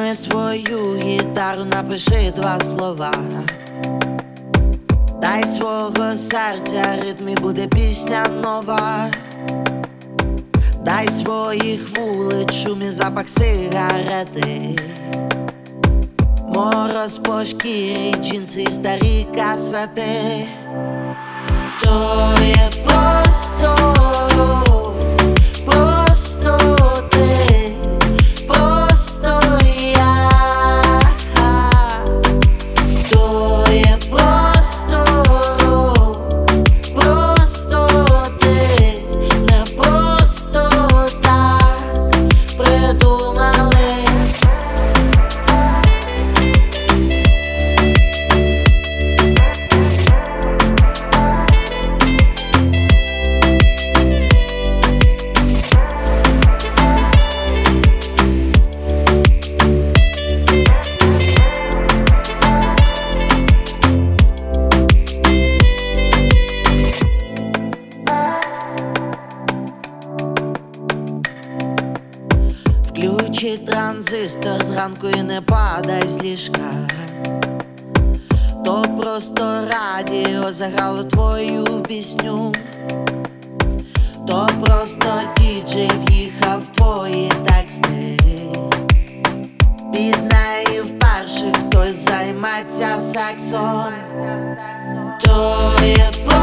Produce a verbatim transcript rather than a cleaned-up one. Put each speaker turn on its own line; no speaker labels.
Візьми свою гітару, напиши два слова. Дай свого серця ритм і буде пісня нова. Дай своїх вулиць шум і запах сигарети, мороз по шкірі, джинси і старі касети. То є просто, просто ти, просто я. То є просто, просто ти, не просто так придумали. Включи транзистор зранку і не падай з ліжка. То просто радіо заграло твою пісню. То просто діджей в'їхав в твої тексти. Під неї вперше хтось займеться сексом. То є